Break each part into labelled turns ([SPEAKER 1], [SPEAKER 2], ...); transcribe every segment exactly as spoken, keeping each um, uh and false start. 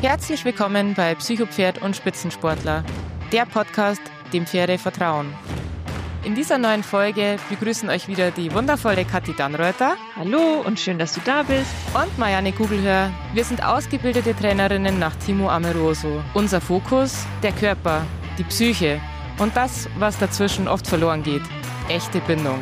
[SPEAKER 1] Herzlich willkommen bei Psychopferd und Spitzensportler, der Podcast, dem Pferde vertrauen. In dieser neuen Folge begrüßen euch wieder die wundervolle Kathi Dannreuther.
[SPEAKER 2] Hallo und schön, dass du da bist.
[SPEAKER 1] Und Marianne Kugelhör. Wir sind ausgebildete Trainerinnen nach Timo Amoroso. Unser Fokus, der Körper, die Psyche und das, was dazwischen oft verloren geht, echte Bindung.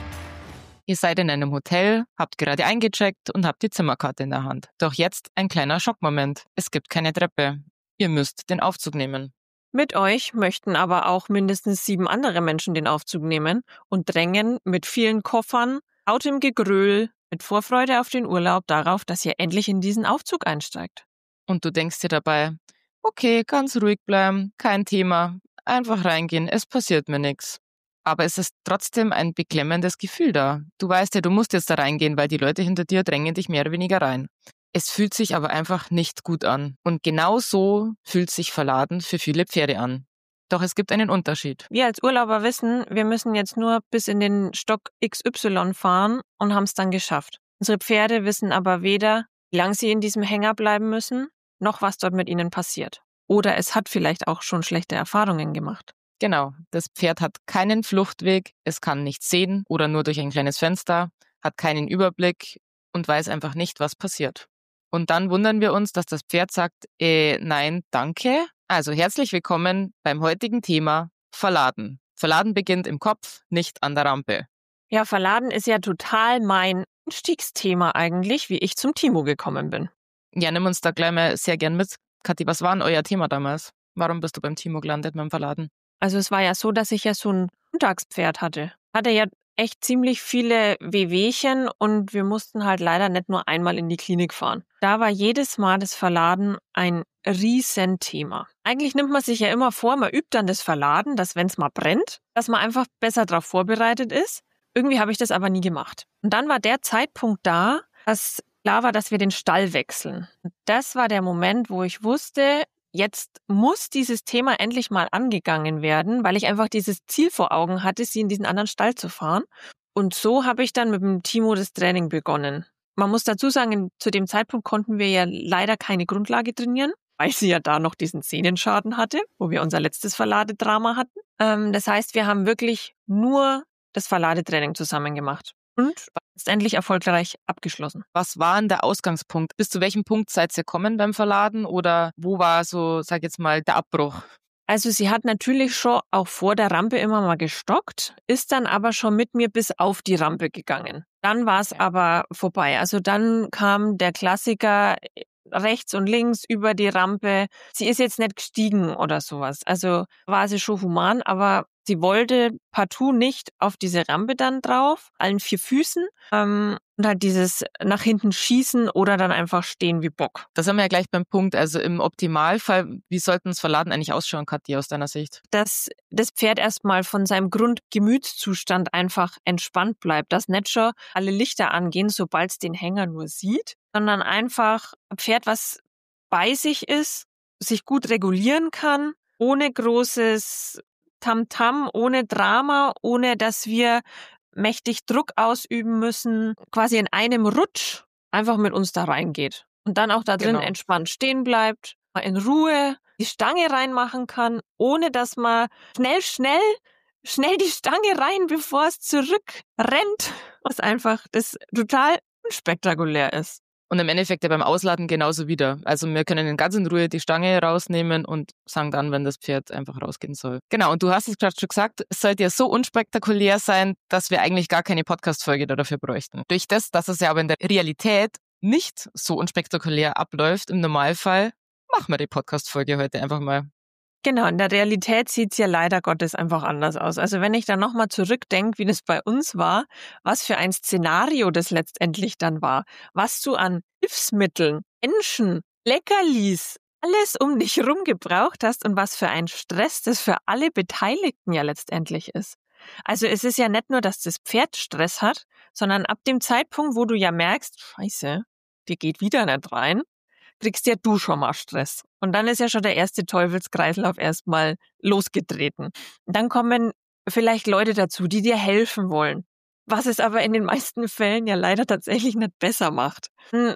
[SPEAKER 1] Ihr seid in einem Hotel, habt gerade eingecheckt und habt die Zimmerkarte in der Hand. Doch jetzt ein kleiner Schockmoment. Es gibt keine Treppe. Ihr müsst den Aufzug nehmen.
[SPEAKER 2] Mit euch möchten aber auch mindestens sieben andere Menschen den Aufzug nehmen und drängen mit vielen Koffern, lautem Gegröhl, mit Vorfreude auf den Urlaub darauf, dass ihr endlich in diesen Aufzug einsteigt.
[SPEAKER 1] Und du denkst dir dabei, okay, ganz ruhig bleiben, kein Thema, einfach reingehen, es passiert mir nichts. Aber es ist trotzdem ein beklemmendes Gefühl da. Du weißt ja, du musst jetzt da reingehen, weil die Leute hinter dir drängen dich mehr oder weniger rein. Es fühlt sich aber einfach nicht gut an. Und genau so fühlt sich Verladen für viele Pferde an. Doch es gibt einen Unterschied.
[SPEAKER 2] Wir als Urlauber wissen, wir müssen jetzt nur bis in den Stock X Y fahren und haben es dann geschafft. Unsere Pferde wissen aber weder, wie lange sie in diesem Hänger bleiben müssen, noch was dort mit ihnen passiert. Oder es hat vielleicht auch schon schlechte Erfahrungen gemacht.
[SPEAKER 1] Genau, das Pferd hat keinen Fluchtweg, es kann nichts sehen oder nur durch ein kleines Fenster, hat keinen Überblick und weiß einfach nicht, was passiert. Und dann wundern wir uns, dass das Pferd sagt, äh, nein, danke. Also herzlich willkommen beim heutigen Thema Verladen. Verladen beginnt im Kopf, nicht an der Rampe.
[SPEAKER 2] Ja, Verladen ist ja total mein Einstiegsthema eigentlich, wie ich zum Timo gekommen bin.
[SPEAKER 1] Ja, nimm uns da gleich mal sehr gern mit. Kathi, was war denn euer Thema damals? Warum bist du beim Timo gelandet mit dem Verladen?
[SPEAKER 2] Also es war ja so, dass ich ja so ein Montagspferd hatte. Hatte ja echt ziemlich viele Wehwehchen und wir mussten halt leider nicht nur einmal in die Klinik fahren. Da war jedes Mal das Verladen ein Riesenthema. Eigentlich nimmt man sich ja immer vor, man übt dann das Verladen, dass wenn es mal brennt, dass man einfach besser darauf vorbereitet ist. Irgendwie habe ich das aber nie gemacht. Und dann war der Zeitpunkt da, dass klar war, dass wir den Stall wechseln. Und das war der Moment, wo ich wusste, jetzt muss dieses Thema endlich mal angegangen werden, weil ich einfach dieses Ziel vor Augen hatte, sie in diesen anderen Stall zu fahren. Und so habe ich dann mit dem Timo das Training begonnen. Man muss dazu sagen, zu dem Zeitpunkt konnten wir ja leider keine Grundlage trainieren, weil sie ja da noch diesen Sehnenschaden hatte, wo wir unser letztes Verladedrama hatten. Ähm, das heißt, wir haben wirklich nur das Verladetraining zusammen gemacht. Und letztendlich erfolgreich abgeschlossen.
[SPEAKER 1] Was war denn der Ausgangspunkt? Bis zu welchem Punkt seid ihr gekommen beim Verladen oder wo war so, sag jetzt mal, der Abbruch?
[SPEAKER 2] Also sie hat natürlich schon auch vor der Rampe immer mal gestockt, ist dann aber schon mit mir bis auf die Rampe gegangen. Dann war es aber vorbei. Also dann kam der Klassiker rechts und links über die Rampe. Sie ist jetzt nicht gestiegen oder sowas. Also war sie schon human, aber sie wollte partout nicht auf diese Rampe dann drauf, allen vier Füßen. Ähm, und halt dieses nach hinten schießen oder dann einfach stehen wie Bock.
[SPEAKER 1] Das haben wir ja gleich beim Punkt. Also im Optimalfall, wie sollten das Verladen eigentlich ausschauen, Kathi, aus deiner Sicht?
[SPEAKER 2] Dass das Pferd erstmal von seinem Grundgemütszustand einfach entspannt bleibt. Dass nicht schon alle Lichter angehen, sobald es den Hänger nur sieht, sondern einfach ein Pferd, was bei sich ist, sich gut regulieren kann, ohne großes Tamtam, ohne Drama, ohne dass wir mächtig Druck ausüben müssen, quasi in einem Rutsch einfach mit uns da reingeht. Und dann auch da drin
[SPEAKER 1] Genau.
[SPEAKER 2] entspannt stehen bleibt, mal in Ruhe die Stange reinmachen kann, ohne dass man schnell, schnell, schnell die Stange rein, bevor es zurückrennt, was einfach das total unspektakulär ist.
[SPEAKER 1] Und im Endeffekt ja beim Ausladen genauso wieder. Also wir können ganz in Ruhe die Stange rausnehmen und sagen dann, wenn das Pferd einfach rausgehen soll. Genau, und du hast es gerade schon gesagt, es sollte ja so unspektakulär sein, dass wir eigentlich gar keine Podcast-Folge dafür bräuchten. Durch das, dass es ja aber in der Realität nicht so unspektakulär abläuft, im Normalfall, machen wir die Podcast-Folge heute einfach mal.
[SPEAKER 2] Genau, in der Realität sieht's ja leider Gottes einfach anders aus. Also wenn ich dann nochmal zurückdenke, wie das bei uns war, was für ein Szenario das letztendlich dann war, was du an Hilfsmitteln, Menschen, Leckerlis, alles um dich rum gebraucht hast und was für ein Stress das für alle Beteiligten ja letztendlich ist. Also es ist ja nicht nur, dass das Pferd Stress hat, sondern ab dem Zeitpunkt, wo du ja merkst, Scheiße, die geht wieder nicht rein, kriegst ja du schon mal Stress. Und dann ist ja schon der erste Teufelskreislauf erstmal losgetreten. Dann kommen vielleicht Leute dazu, die dir helfen wollen, was es aber in den meisten Fällen ja leider tatsächlich nicht besser macht.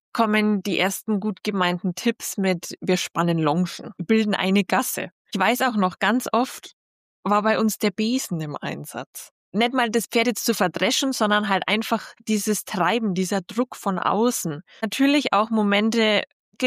[SPEAKER 2] kommen die ersten gut gemeinten Tipps mit, wir spannen Longen, bilden eine Gasse. Ich weiß auch noch, ganz oft war bei uns der Besen im Einsatz. Nicht mal das Pferd jetzt zu verdreschen, sondern halt einfach dieses Treiben, dieser Druck von außen. Natürlich auch Momente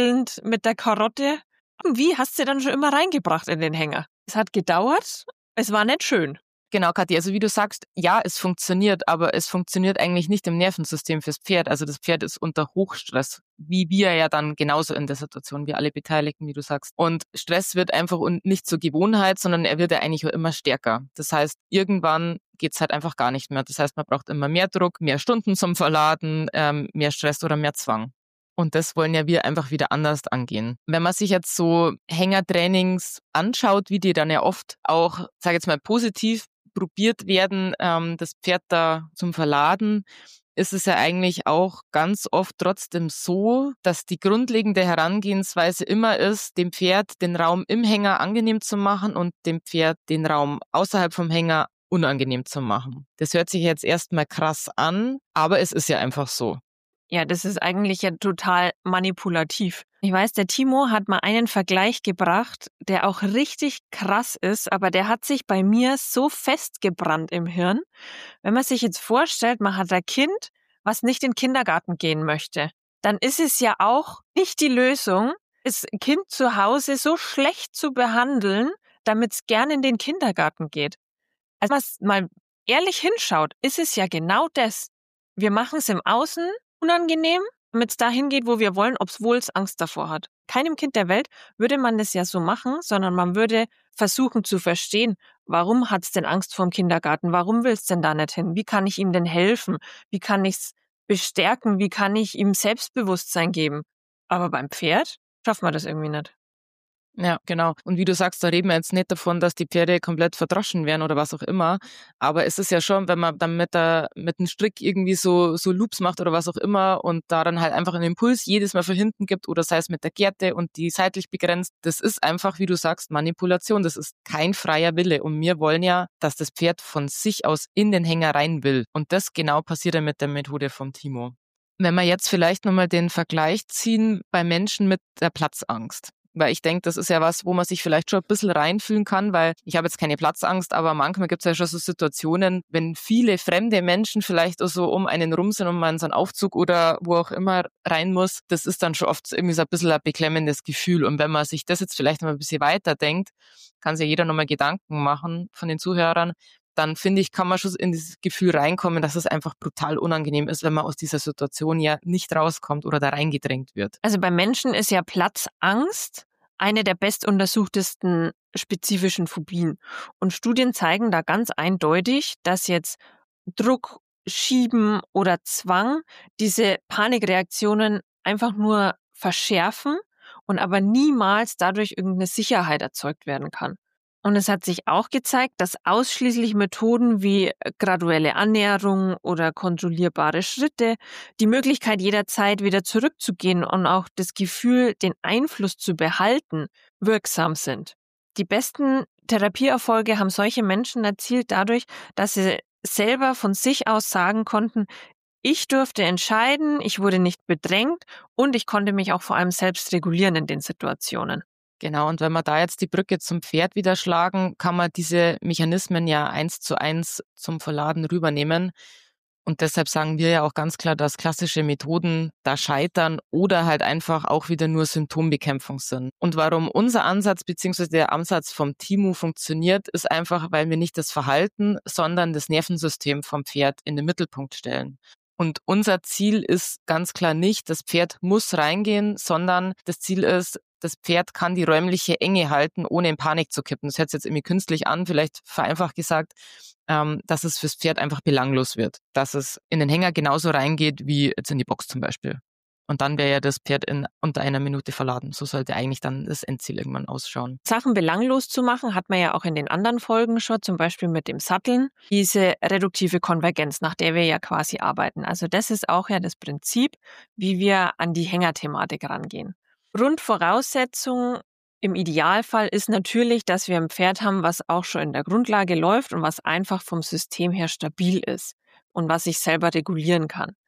[SPEAKER 2] mit der Karotte. Wie hast du dann schon immer reingebracht in den Hänger? Es hat gedauert, es war nicht schön.
[SPEAKER 1] Genau, Kathi, also wie du sagst, ja, es funktioniert, aber es funktioniert eigentlich nicht im Nervensystem fürs Pferd. Also das Pferd ist unter Hochstress, wie wir ja dann genauso in der Situation, wie alle Beteiligten, wie du sagst. Und Stress wird einfach nicht zur Gewohnheit, sondern er wird ja eigentlich immer stärker. Das heißt, irgendwann geht's halt einfach gar nicht mehr. Das heißt, man braucht immer mehr Druck, mehr Stunden zum Verladen, ähm, mehr Stress oder mehr Zwang. Und das wollen ja wir einfach wieder anders angehen. Wenn man sich jetzt so Hängertrainings anschaut, wie die dann ja oft auch, sage ich jetzt mal, positiv probiert werden, ähm, das Pferd da zum Verladen, ist es ja eigentlich auch ganz oft trotzdem so, dass die grundlegende Herangehensweise immer ist, dem Pferd den Raum im Hänger angenehm zu machen und dem Pferd den Raum außerhalb vom Hänger unangenehm zu machen. Das hört sich jetzt erstmal krass an, aber es ist ja einfach so.
[SPEAKER 2] Ja, das ist eigentlich ja total manipulativ. Ich weiß, der Timo hat mal einen Vergleich gebracht, der auch richtig krass ist, aber der hat sich bei mir so festgebrannt im Hirn. Wenn man sich jetzt vorstellt, man hat ein Kind, was nicht in den Kindergarten gehen möchte, dann ist es ja auch nicht die Lösung, das Kind zu Hause so schlecht zu behandeln, damit es gern in den Kindergarten geht. Also wenn man mal ehrlich hinschaut, ist es ja genau das. Wir machen es im Außen unangenehm, damit es dahin geht, wo wir wollen, obwohl es Angst davor hat. Keinem Kind der Welt würde man das ja so machen, sondern man würde versuchen zu verstehen, warum hat es denn Angst vor dem Kindergarten? Warum will es denn da nicht hin? Wie kann ich ihm denn helfen? Wie kann ich es bestärken? Wie kann ich ihm Selbstbewusstsein geben? Aber beim Pferd schafft man das irgendwie nicht.
[SPEAKER 1] Ja, genau. Und wie du sagst, da reden wir jetzt nicht davon, dass die Pferde komplett verdroschen werden oder was auch immer. Aber es ist ja schon, wenn man dann mit der, mit einem Strick irgendwie so, so Loops macht oder was auch immer und da dann halt einfach einen Impuls jedes Mal von hinten gibt oder sei es mit der Gerte und die seitlich begrenzt. Das ist einfach, wie du sagst, Manipulation. Das ist kein freier Wille. Und wir wollen ja, dass das Pferd von sich aus in den Hänger rein will. Und das genau passiert ja mit der Methode vom Timo. Wenn wir jetzt vielleicht nochmal den Vergleich ziehen bei Menschen mit der Platzangst. Weil ich denke, das ist ja was, wo man sich vielleicht schon ein bisschen reinfühlen kann, weil ich habe jetzt keine Platzangst, aber manchmal gibt es ja schon so Situationen, wenn viele fremde Menschen vielleicht auch so um einen rum sind und man in so einen Aufzug oder wo auch immer rein muss, das ist dann schon oft irgendwie so ein bisschen ein beklemmendes Gefühl. Und wenn man sich das jetzt vielleicht noch ein bisschen weiter denkt, kann sich ja jeder nochmal Gedanken machen von den Zuhörern, dann finde ich, kann man schon in dieses Gefühl reinkommen, dass es einfach brutal unangenehm ist, wenn man aus dieser Situation ja nicht rauskommt oder da reingedrängt wird.
[SPEAKER 2] Also bei Menschen ist ja Platzangst eine der bestuntersuchtesten spezifischen Phobien. Und Studien zeigen da ganz eindeutig, dass jetzt Druck, Schieben oder Zwang diese Panikreaktionen einfach nur verschärfen und aber niemals dadurch irgendeine Sicherheit erzeugt werden kann. Und es hat sich auch gezeigt, dass ausschließlich Methoden wie graduelle Annäherung oder kontrollierbare Schritte, die Möglichkeit jederzeit wieder zurückzugehen und auch das Gefühl, den Einfluss zu behalten, wirksam sind. Die besten Therapieerfolge haben solche Menschen erzielt dadurch, dass sie selber von sich aus sagen konnten, ich durfte entscheiden, ich wurde nicht bedrängt und ich konnte mich auch vor allem selbst regulieren in den Situationen.
[SPEAKER 1] Genau, und wenn wir da jetzt die Brücke zum Pferd wieder schlagen, kann man diese Mechanismen ja eins zu eins zum Verladen rübernehmen. Und deshalb sagen wir ja auch ganz klar, dass klassische Methoden da scheitern oder halt einfach auch wieder nur Symptombekämpfung sind. Und warum unser Ansatz bzw. der Ansatz vom Timo funktioniert, ist einfach, weil wir nicht das Verhalten, sondern das Nervensystem vom Pferd in den Mittelpunkt stellen. Und unser Ziel ist ganz klar nicht, das Pferd muss reingehen, sondern das Ziel ist, das Pferd kann die räumliche Enge halten, ohne in Panik zu kippen. Das hört sich jetzt irgendwie künstlich an, vielleicht vereinfacht gesagt, ähm, dass es fürs Pferd einfach belanglos wird. Dass es in den Hänger genauso reingeht, wie jetzt in die Box zum Beispiel. Und dann wäre ja das Pferd in unter einer Minute verladen. So sollte eigentlich dann das Endziel irgendwann ausschauen.
[SPEAKER 2] Sachen belanglos zu machen, hat man ja auch in den anderen Folgen schon, zum Beispiel mit dem Satteln. Diese reduktive Konvergenz, nach der wir ja quasi arbeiten. Also das ist auch ja das Prinzip, wie wir an die Hängerthematik rangehen. Grundvoraussetzung im Idealfall ist natürlich, dass wir ein Pferd haben, was auch schon in der Grundlage läuft und was einfach vom System her stabil ist und was sich selber regulieren kann.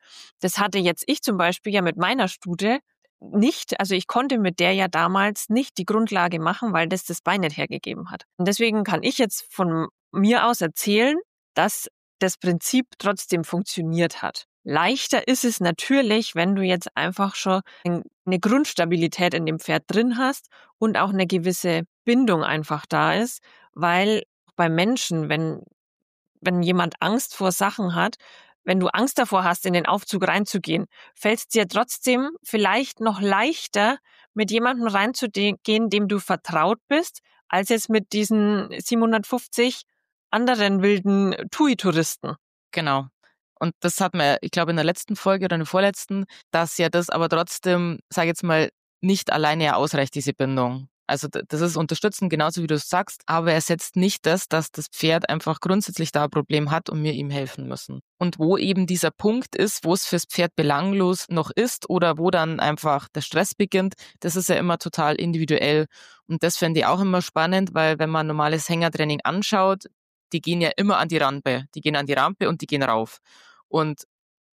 [SPEAKER 2] Das hatte jetzt ich zum Beispiel ja mit meiner Stute nicht, also ich konnte mit der ja damals nicht die Grundlage machen, weil das das Bein nicht hergegeben hat. Und deswegen kann ich jetzt von mir aus erzählen, dass das Prinzip trotzdem funktioniert hat. Leichter ist es natürlich, wenn du jetzt einfach schon eine Grundstabilität in dem Pferd drin hast und auch eine gewisse Bindung einfach da ist, weil bei Menschen, wenn, wenn jemand Angst vor Sachen hat, wenn du Angst davor hast, in den Aufzug reinzugehen, fällt es dir trotzdem vielleicht noch leichter, mit jemandem reinzugehen, dem du vertraut bist, als jetzt mit diesen siebenhundertfünfzig anderen wilden T U I-Touristen.
[SPEAKER 1] Genau. Und das hat man, ich glaube, in der letzten Folge oder in der vorletzten, dass ja das aber trotzdem, sage ich jetzt mal, nicht alleine ausreicht, diese Bindung. Also das ist unterstützend, genauso wie du es sagst, aber er setzt nicht das, dass das Pferd einfach grundsätzlich da ein Problem hat und wir ihm helfen müssen. Und wo eben dieser Punkt ist, wo es fürs Pferd belanglos noch ist oder wo dann einfach der Stress beginnt, das ist ja immer total individuell. Und das fände ich auch immer spannend, weil wenn man normales Hängertraining anschaut, die gehen ja immer an die Rampe. Die gehen an die Rampe und die gehen rauf. Und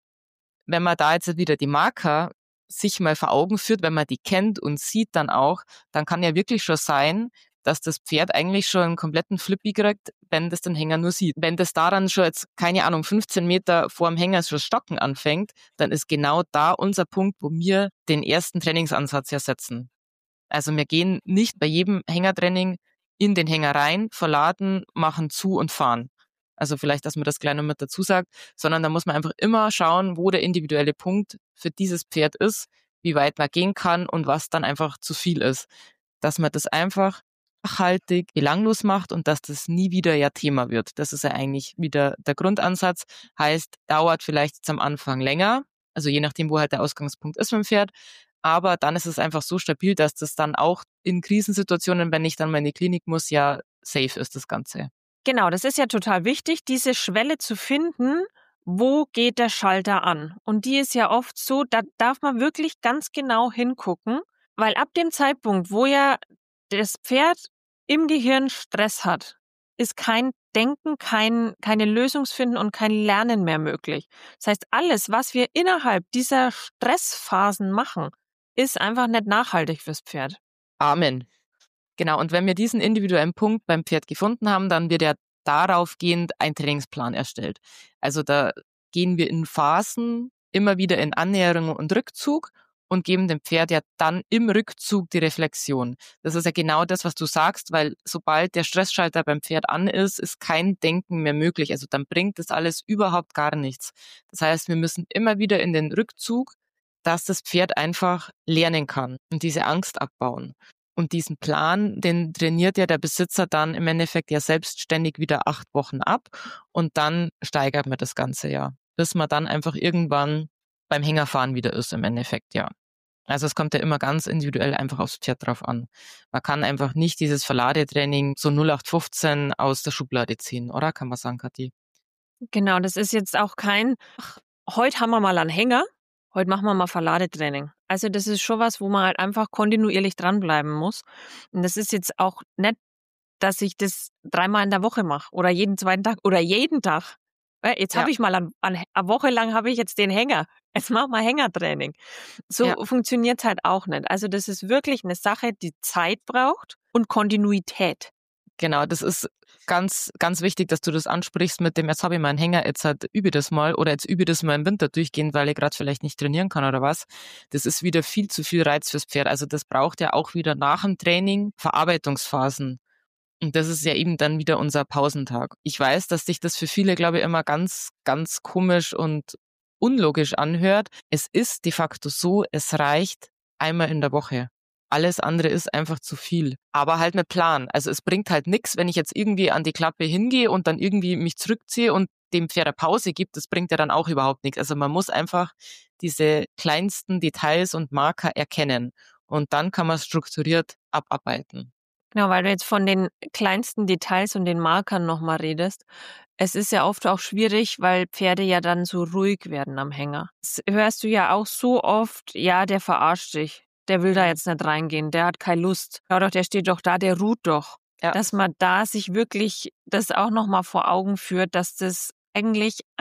[SPEAKER 1] wenn man da jetzt wieder die Marker sich mal vor Augen führt, wenn man die kennt und sieht dann auch, dann kann ja wirklich schon sein, dass das Pferd eigentlich schon einen kompletten Flippi kriegt, wenn das den Hänger nur sieht. Wenn das daran schon jetzt, keine Ahnung, fünfzehn Meter vor dem Hänger schon stocken anfängt, dann ist genau da unser Punkt, wo wir den ersten Trainingsansatz ja setzen. Also wir gehen nicht bei jedem Hängertraining in den Hänger rein, verladen, machen zu und fahren. Also vielleicht, dass man das gleich noch mit dazu sagt, sondern da muss man einfach immer schauen, wo der individuelle Punkt für dieses Pferd ist, wie weit man gehen kann und was dann einfach zu viel ist. Dass man das einfach nachhaltig, belanglos macht und dass das nie wieder ja Thema wird. Das ist ja eigentlich wieder der Grundansatz. Heißt, dauert vielleicht jetzt am Anfang länger, also je nachdem, wo halt der Ausgangspunkt ist mit dem Pferd, aber dann ist es einfach so stabil, dass das dann auch in Krisensituationen, wenn ich dann mal in die Klinik muss, ja safe ist, das Ganze.
[SPEAKER 2] Genau, das ist ja total wichtig, diese Schwelle zu finden, wo geht der Schalter an? Und die ist ja oft so, da darf man wirklich ganz genau hingucken, weil ab dem Zeitpunkt, wo ja das Pferd im Gehirn Stress hat, ist kein Denken, kein, keine Lösungsfinden und kein Lernen mehr möglich. Das heißt, alles, was wir innerhalb dieser Stressphasen machen, ist einfach nicht nachhaltig fürs Pferd.
[SPEAKER 1] Amen. Genau, und wenn wir diesen individuellen Punkt beim Pferd gefunden haben, dann wird ja darauf gehend ein Trainingsplan erstellt. Also da gehen wir in Phasen immer wieder in Annäherung und Rückzug und geben dem Pferd ja dann im Rückzug die Reflexion. Das ist ja genau das, was du sagst, weil sobald der Stressschalter beim Pferd an ist, ist kein Denken mehr möglich. Also dann bringt das alles überhaupt gar nichts. Das heißt, wir müssen immer wieder in den Rückzug, dass das Pferd einfach lernen kann und diese Angst abbauen. Und diesen Plan, den trainiert ja der Besitzer dann im Endeffekt ja selbstständig wieder acht Wochen ab und dann steigert man das Ganze ja, bis man dann einfach irgendwann beim Hängerfahren wieder ist im Endeffekt, ja. Also es kommt ja immer ganz individuell einfach aufs Pferd drauf an. Man kann einfach nicht dieses Verladetraining so null acht fünfzehn aus der Schublade ziehen, oder? Kann man sagen, Kathi?
[SPEAKER 2] Genau, das ist jetzt auch kein, ach, heute haben wir mal einen Hänger, heute machen wir mal Verladetraining. Also das ist schon was, wo man halt einfach kontinuierlich dranbleiben muss. Und das ist jetzt auch nicht, dass ich das dreimal in der Woche mache oder jeden zweiten Tag oder jeden Tag. Jetzt ja. habe ich mal an, an, eine Woche lang habe ich jetzt den Hänger. Jetzt machen wir Hängertraining. So ja. funktioniert es halt auch nicht. Also das ist wirklich eine Sache, die Zeit braucht und Kontinuität.
[SPEAKER 1] Genau, das ist ganz, ganz wichtig, dass du das ansprichst mit dem, jetzt habe ich meinen Hänger, jetzt halt übe das mal oder jetzt übe das mal im Winter durchgehend, weil ich gerade vielleicht nicht trainieren kann oder was. Das ist wieder viel zu viel Reiz fürs Pferd. Also das braucht ja auch wieder nach dem Training Verarbeitungsphasen. Und das ist ja eben dann wieder unser Pausentag. Ich weiß, dass sich das für viele, glaube ich, immer ganz, ganz komisch und unlogisch anhört. Es ist de facto so, es reicht einmal in der Woche. Alles andere ist einfach zu viel. Aber halt mit Plan. Also es bringt halt nichts, wenn ich jetzt irgendwie an die Klappe hingehe und dann irgendwie mich zurückziehe und dem Pferd eine Pause gibt. Das bringt ja dann auch überhaupt nichts. Also man muss einfach diese kleinsten Details und Marker erkennen. Und dann kann man strukturiert abarbeiten.
[SPEAKER 2] Genau, weil du jetzt von den kleinsten Details und den Markern nochmal redest. Es ist ja oft auch schwierig, weil Pferde ja dann so ruhig werden am Hänger. Das hörst du ja auch so oft, ja, der verarscht dich. Der will da jetzt nicht reingehen, der hat keine Lust. Schau doch, der steht doch da, der ruht doch. Ja. Dass man da sich wirklich das auch nochmal vor Augen führt, dass das eigentlich ein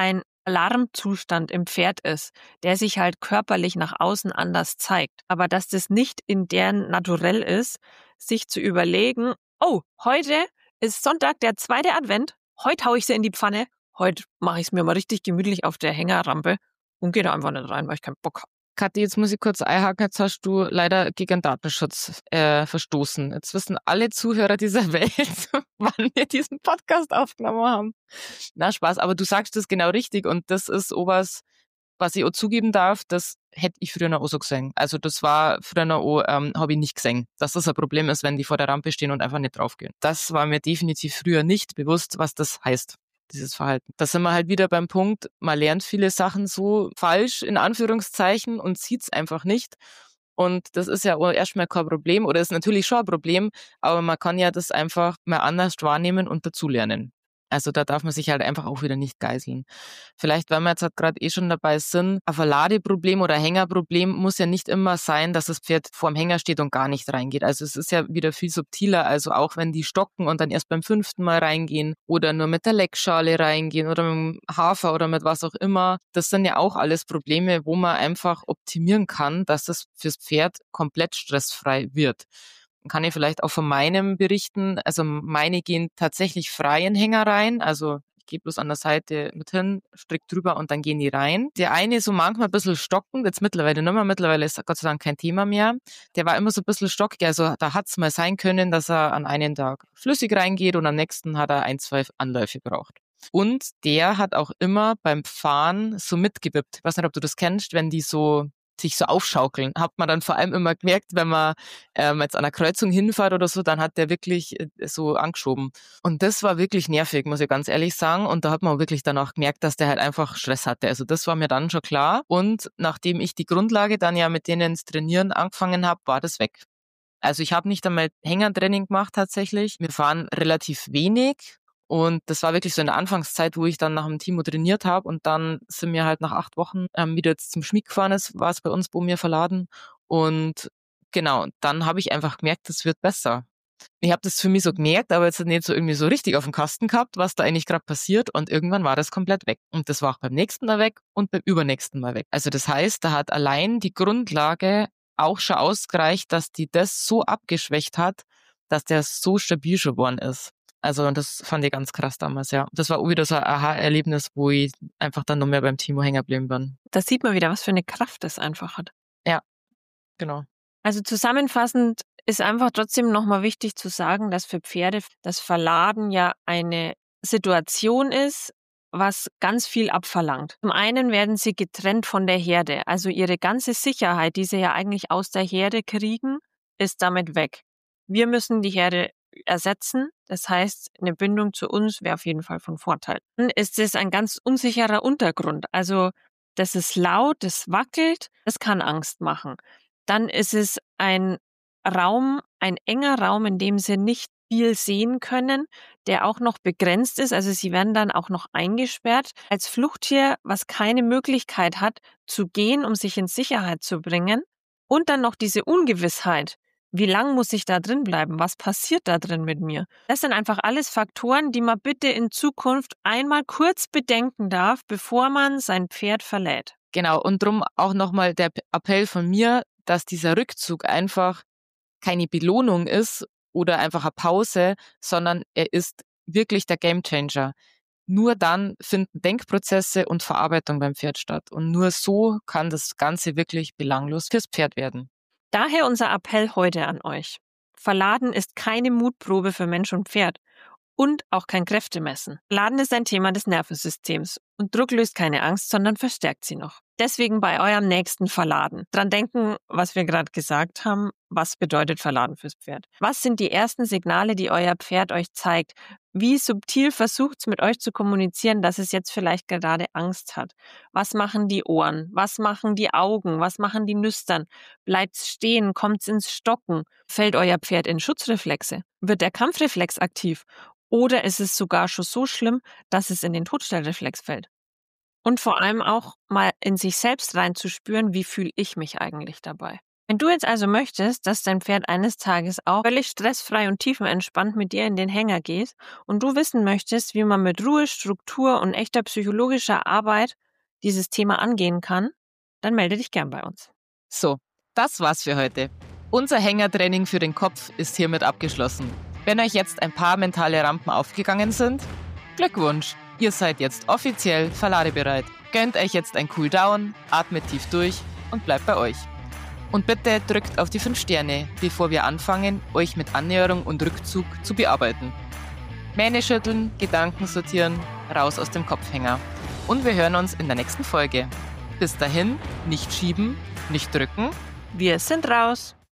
[SPEAKER 2] Alarmzustand im Pferd ist, der sich halt körperlich nach außen anders zeigt. Aber dass das nicht in deren Naturell ist, sich zu überlegen, oh, heute ist Sonntag, der zweite Advent, heute hau ich sie in die Pfanne, heute mache ich es mir mal richtig gemütlich auf der Hängerrampe und gehe da einfach nicht rein, weil ich keinen Bock habe.
[SPEAKER 1] Kathi, jetzt muss ich kurz einhaken, jetzt hast du leider gegen Datenschutz äh, verstoßen. Jetzt wissen alle Zuhörer dieser Welt, wann wir diesen Podcast aufgenommen haben. Na, Spaß, aber du sagst das genau richtig und das ist sowas, was ich auch zugeben darf, das hätte ich früher noch auch so gesehen. Also das war früher noch auch, ähm, habe ich nicht gesehen, dass das ein Problem ist, wenn die vor der Rampe stehen und einfach nicht draufgehen. Das war mir definitiv früher nicht bewusst, was das heißt, dieses Verhalten. Da sind wir halt wieder beim Punkt, man lernt viele Sachen so falsch, in Anführungszeichen, und sieht es einfach nicht. Und das ist ja auch erstmal kein Problem, oder ist natürlich schon ein Problem, aber man kann ja das einfach mal anders wahrnehmen und dazulernen. Also da darf man sich halt einfach auch wieder nicht geißeln. Vielleicht, weil wir jetzt halt gerade eh schon dabei sind, ein Verladeproblem oder Hängerproblem muss ja nicht immer sein, dass das Pferd vorm Hänger steht und gar nicht reingeht. Also es ist ja wieder viel subtiler. Also auch wenn die stocken und dann erst beim fünften Mal reingehen oder nur mit der Leckschale reingehen oder mit dem Hafer oder mit was auch immer. Das sind ja auch alles Probleme, wo man einfach optimieren kann, dass das fürs Pferd komplett stressfrei wird. Kann ich vielleicht auch von meinem berichten. Also meine gehen tatsächlich frei in Hänger rein. Also ich gehe bloß an der Seite mit hin, strick drüber und dann gehen die rein. Der eine so manchmal ein bisschen stockend, jetzt mittlerweile nicht mehr. Mittlerweile ist Gott sei Dank kein Thema mehr. Der war immer so ein bisschen stockig. Also da hat es mal sein können, dass er an einem Tag flüssig reingeht und am nächsten hat er ein, zwei Anläufe gebraucht. Und der hat auch immer beim Fahren so mitgewippt. Ich weiß nicht, ob du das kennst, wenn die so sich so aufschaukeln. Hat man dann vor allem immer gemerkt, wenn man ähm, jetzt an einer Kreuzung hinfährt oder so, dann hat der wirklich äh, so angeschoben. Und das war wirklich nervig, muss ich ganz ehrlich sagen. Und da hat man wirklich dann auch gemerkt, dass der halt einfach Stress hatte. Also das war mir dann schon klar. Und nachdem ich die Grundlage dann ja mit denen ins Trainieren angefangen habe, war das weg. Also ich habe nicht einmal Hängertraining gemacht tatsächlich. Wir fahren relativ wenig. Und das war wirklich so in der Anfangszeit, wo ich dann nach dem Timo trainiert habe und dann sind wir halt nach acht Wochen ähm, wieder jetzt zum Schmied gefahren, ist, war es bei uns bei mir verladen. Und genau, dann habe ich einfach gemerkt, es wird besser. Ich habe das für mich so gemerkt, aber jetzt nicht so irgendwie so richtig auf dem Kasten gehabt, was da eigentlich gerade passiert und irgendwann war das komplett weg. Und das war auch beim nächsten Mal weg und beim übernächsten Mal weg. Also das heißt, da hat allein die Grundlage auch schon ausgereicht, dass die das so abgeschwächt hat, dass der so stabil geworden ist. Also das fand ich ganz krass damals, ja. Das war auch wieder so ein Aha-Erlebnis, wo ich einfach dann noch mehr beim Timo hängen geblieben bin.
[SPEAKER 2] Da sieht man wieder, was für eine Kraft das einfach hat.
[SPEAKER 1] Ja, genau.
[SPEAKER 2] Also zusammenfassend ist einfach trotzdem nochmal wichtig zu sagen, dass für Pferde das Verladen ja eine Situation ist, was ganz viel abverlangt. Zum einen werden sie getrennt von der Herde. Also ihre ganze Sicherheit, die sie ja eigentlich aus der Herde kriegen, ist damit weg. Wir müssen die Herde ersetzen. Das heißt, eine Bindung zu uns wäre auf jeden Fall von Vorteil. Dann ist es ein ganz unsicherer Untergrund. Also das ist laut, das wackelt, das kann Angst machen. Dann ist es ein Raum, ein enger Raum, in dem sie nicht viel sehen können, der auch noch begrenzt ist. Also sie werden dann auch noch eingesperrt. Als Fluchttier, was keine Möglichkeit hat, zu gehen, um sich in Sicherheit zu bringen. Und dann noch diese Ungewissheit. Wie lang muss ich da drin bleiben? Was passiert da drin mit mir? Das sind einfach alles Faktoren, die man bitte in Zukunft einmal kurz bedenken darf, bevor man sein Pferd verlädt.
[SPEAKER 1] Genau, und drum auch nochmal der Appell von mir, dass dieser Rückzug einfach keine Belohnung ist oder einfach eine Pause, sondern er ist wirklich der Gamechanger. Nur dann finden Denkprozesse und Verarbeitung beim Pferd statt. Und nur so kann das Ganze wirklich belanglos fürs Pferd werden.
[SPEAKER 2] Daher unser Appell heute an euch. Verladen ist keine Mutprobe für Mensch und Pferd und auch kein Kräftemessen. Verladen ist ein Thema des Nervensystems und Druck löst keine Angst, sondern verstärkt sie noch. Deswegen bei eurem nächsten Verladen dran denken, was wir gerade gesagt haben, was bedeutet Verladen fürs Pferd? Was sind die ersten Signale, die euer Pferd euch zeigt? Wie subtil versucht es mit euch zu kommunizieren, dass es jetzt vielleicht gerade Angst hat? Was machen die Ohren? Was machen die Augen? Was machen die Nüstern? Bleibt's stehen? Kommt's ins Stocken? Fällt euer Pferd in Schutzreflexe? Wird der Kampfreflex aktiv? Oder ist es sogar schon so schlimm, dass es in den Totstellreflex fällt? Und vor allem auch mal in sich selbst reinzuspüren, wie fühle ich mich eigentlich dabei? Wenn du jetzt also möchtest, dass dein Pferd eines Tages auch völlig stressfrei und tiefenentspannt mit dir in den Hänger geht und du wissen möchtest, wie man mit Ruhe, Struktur und echter psychologischer Arbeit dieses Thema angehen kann, dann melde dich gern bei uns.
[SPEAKER 1] So, das war's für heute. Unser Hängertraining für den Kopf ist hiermit abgeschlossen. Wenn euch jetzt ein paar mentale Rampen aufgegangen sind, Glückwunsch! Ihr seid jetzt offiziell verladebereit. Gönnt euch jetzt ein Cooldown, atmet tief durch und bleibt bei euch. Und bitte drückt auf die fünf Sterne, bevor wir anfangen, euch mit Annäherung und Rückzug zu bearbeiten. Mähne schütteln, Gedanken sortieren, raus aus dem Kopfhänger. Und wir hören uns in der nächsten Folge. Bis dahin, nicht schieben, nicht drücken.
[SPEAKER 2] Wir sind raus.